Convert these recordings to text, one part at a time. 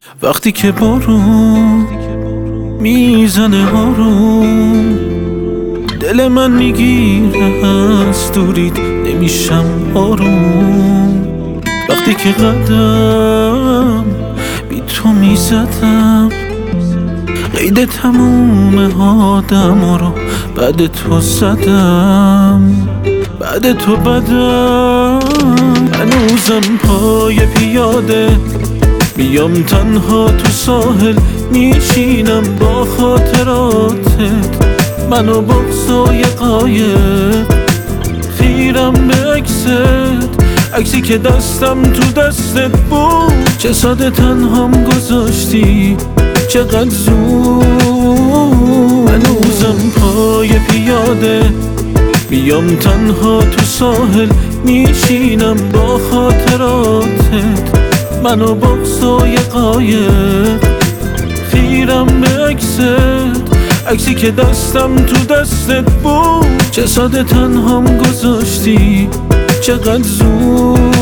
وقتی که بارون میزنه آروم، دل من میگیره از دوریت نمیشم آروم. وقتی که قدم بی تو میزدم، قید تموم آدم رو بعد تو زدم. بعد تو بدم هنوزم پای پیاده، بیام تنها تو ساحل میشینم با خاطراتت. منو بغضای قایق خیرم به عکست، عکسی که دستم تو دستت بود. چه ساده تنهام گذاشتی چقدر زود. هنوزم پای پیاده، بیام تنها تو ساحل میشینم با خاطراتت. منو بغضای قایق خیرم به عکست، عکسی که دستم تو دستت بود. چه ساده تنهام گذاشتی چقدر زود.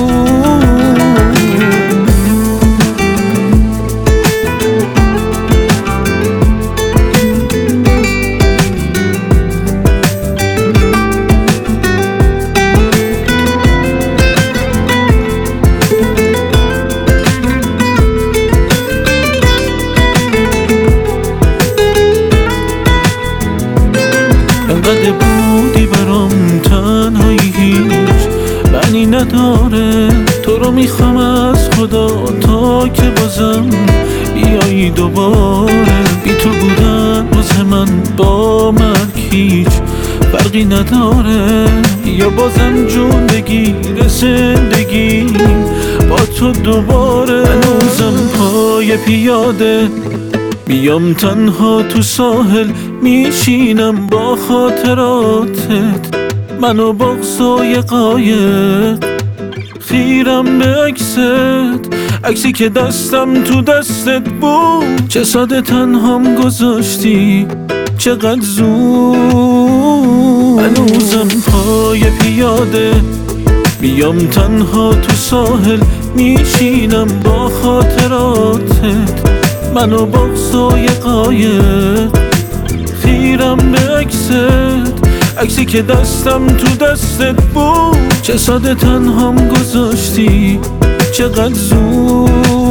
انقدر بودی برام تنهایی هیچ معنی نداره. تو رو میخوام از خدا تا که بازم بیایی دوباره. بی تو بودن واسه من با مرگ هیچ فرقی نداره. یا بازم جون بگیره زندگی با تو دوباره. هنوزم پای پیاده، بیام تنها تو ساحل میشینم با خاطراتت. منو بغضای قایق خیرم به عکست، عکسی که دستم تو دستت بود. چه ساده تنهام گذاشتی چقدر زود. هنوزم پای پیاده، بیام تنها تو ساحل میشینم با خاطراتت. منو بغضای قایق خیرم به عکست، عکسی که دستم تو دستت بود. چه ساده تنهام گذاشتی چقدر زود.